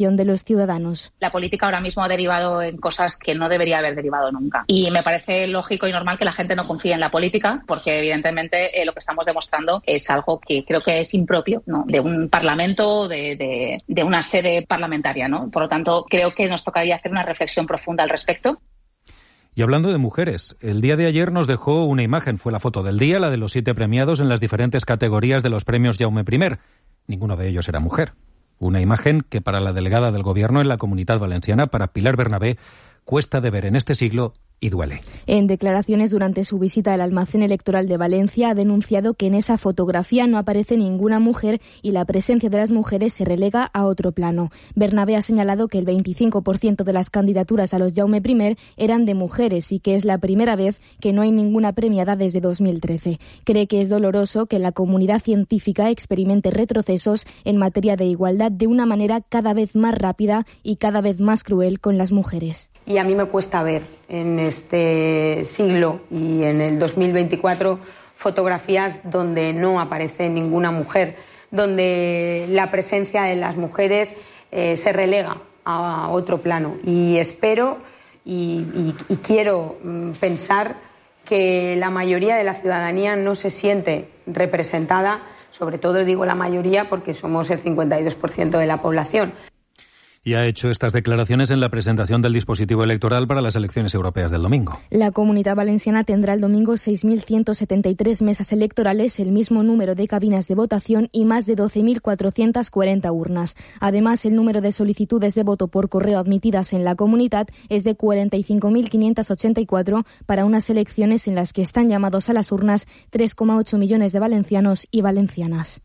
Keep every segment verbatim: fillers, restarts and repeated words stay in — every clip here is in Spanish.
participación de los ciudadanos. La política ahora mismo ha derivado en cosas que no debería haber derivado nunca. Y me parece lógico y normal que la gente no confíe en la política, porque evidentemente eh, lo que estamos demostrando es algo que creo que es impropio, ¿no?, de un parlamento, de, de, de una sede parlamentaria, ¿no? Por lo tanto, creo que nos tocaría hacer una reflexión profunda al respecto. Y hablando de mujeres, el día de ayer nos dejó una imagen, fue la foto del día, la de los siete premiados en las diferentes categorías de los premios Jaume primero. Ninguno de ellos era mujer. Una imagen que para la delegada del Gobierno en la Comunitat Valenciana, para Pilar Bernabé, cuesta de ver en este siglo y duele. En declaraciones durante su visita al almacén electoral de Valencia, ha denunciado que en esa fotografía no aparece ninguna mujer y la presencia de las mujeres se relega a otro plano. Bernabé ha señalado que el veinticinco por ciento de las candidaturas a los Jaume primero eran de mujeres y que es la primera vez que no hay ninguna premiada desde dos mil trece. Cree que es doloroso que la comunidad científica experimente retrocesos en materia de igualdad de una manera cada vez más rápida y cada vez más cruel con las mujeres. Y a mí me cuesta ver en este siglo y en el dos mil veinticuatro fotografías donde no aparece ninguna mujer, donde la presencia de las mujeres eh, se relega a otro plano. Y espero y, y, y quiero pensar que la mayoría de la ciudadanía no se siente representada, sobre todo digo la mayoría porque somos el cincuenta y dos por ciento de la población. Y ha hecho estas declaraciones en la presentación del dispositivo electoral para las elecciones europeas del domingo. La Comunitat Valenciana tendrá el domingo seis mil ciento setenta y tres mesas electorales, el mismo número de cabinas de votación y más de doce mil cuatrocientas cuarenta urnas. Además, el número de solicitudes de voto por correo admitidas en la comunidad es de cuarenta y cinco mil quinientas ochenta y cuatro para unas elecciones en las que están llamados a las urnas tres coma ocho millones de valencianos y valencianas.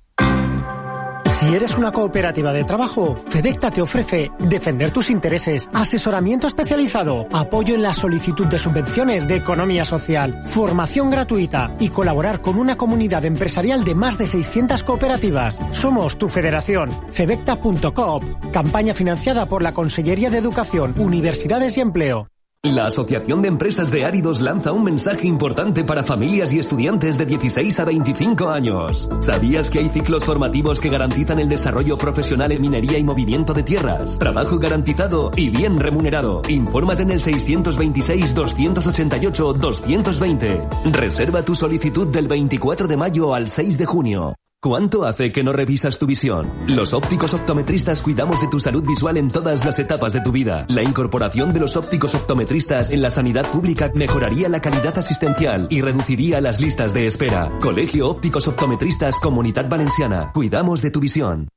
Si eres una cooperativa de trabajo, Fedecta te ofrece defender tus intereses, asesoramiento especializado, apoyo en la solicitud de subvenciones de economía social, formación gratuita y colaborar con una comunidad empresarial de más de seiscientas cooperativas. Somos tu federación. Fedecta punto coop, campaña financiada por la Consellería de Educación, Universidades y Empleo. La Asociación de Empresas de Áridos lanza un mensaje importante para familias y estudiantes de dieciséis a veinticinco años. ¿Sabías que hay ciclos formativos que garantizan el desarrollo profesional en minería y movimiento de tierras? Trabajo garantizado y bien remunerado. Infórmate en el seiscientos veintiséis, doscientos ochenta y ocho, doscientos veinte. Reserva tu solicitud del veinticuatro de mayo al seis de junio. ¿Cuánto hace que no revisas tu visión? Los ópticos optometristas cuidamos de tu salud visual en todas las etapas de tu vida. La incorporación de los ópticos optometristas en la sanidad pública mejoraría la calidad asistencial y reduciría las listas de espera. Colegio Ópticos Optometristas Comunitat Valenciana. Cuidamos de tu visión.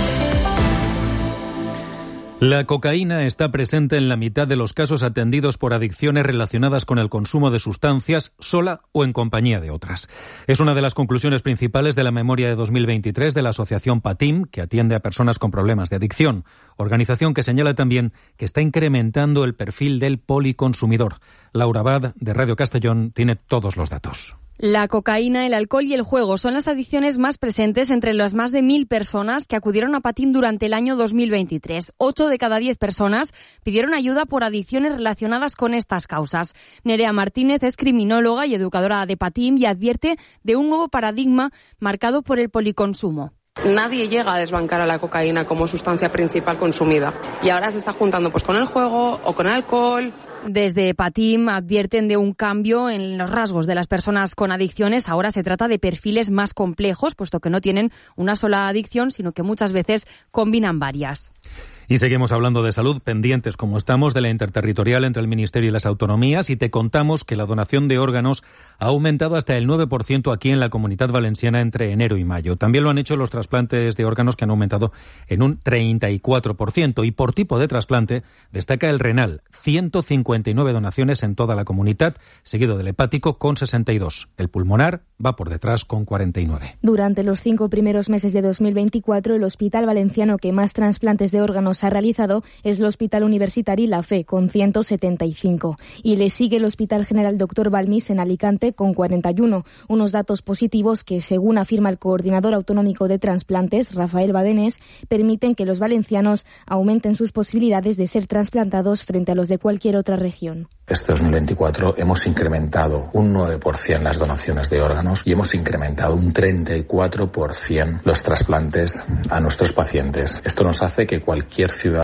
La cocaína está presente en la mitad de los casos atendidos por adicciones relacionadas con el consumo de sustancias, sola o en compañía de otras. Es una de las conclusiones principales de la memoria de dos mil veintitrés de la asociación PATIM, que atiende a personas con problemas de adicción, organización que señala también que está incrementando el perfil del policonsumidor. Laura Abad, de Radio Castellón, tiene todos los datos. La cocaína, el alcohol y el juego son las adicciones más presentes entre las más de mil personas que acudieron a PATIM durante el año dos mil veintitrés. Ocho de cada diez personas pidieron ayuda por adicciones relacionadas con estas causas. Nerea Martínez es criminóloga y educadora de PATIM y advierte de un nuevo paradigma marcado por el policonsumo. Nadie llega a desbancar a la cocaína como sustancia principal consumida y ahora se está juntando pues con el juego o con el alcohol. Desde PATIM advierten de un cambio en los rasgos de las personas con adicciones. Ahora se trata de perfiles más complejos, puesto que no tienen una sola adicción, sino que muchas veces combinan varias. Y seguimos hablando de salud, pendientes como estamos de la interterritorial entre el Ministerio y las autonomías, y te contamos que la donación de órganos ha aumentado hasta el nueve por ciento aquí en la Comunitat Valenciana entre enero y mayo. También lo han hecho los trasplantes de órganos, que han aumentado en un treinta y cuatro por ciento. Y por tipo de trasplante destaca el renal, ciento cincuenta y nueve donaciones en toda la comunidad, seguido del hepático con sesenta y dos. El pulmonar va por detrás con cuarenta y nueve. Durante los cinco primeros meses de dos mil veinticuatro, el hospital valenciano que más trasplantes de órganos ha realizado es el Hospital Universitari La Fe, con ciento setenta y cinco. Y le sigue el Hospital General Doctor Balmis en Alicante, con cuarenta y uno. Unos datos positivos que, según afirma el coordinador autonómico de trasplantes, Rafael Badenés, permiten que los valencianos aumenten sus posibilidades de ser trasplantados frente a los de cualquier otra región. Este dos mil veinticuatro hemos incrementado un nueve por ciento las donaciones de órganos y hemos incrementado un treinta y cuatro por ciento los trasplantes a nuestros pacientes. Esto nos hace que cualquier ciudadano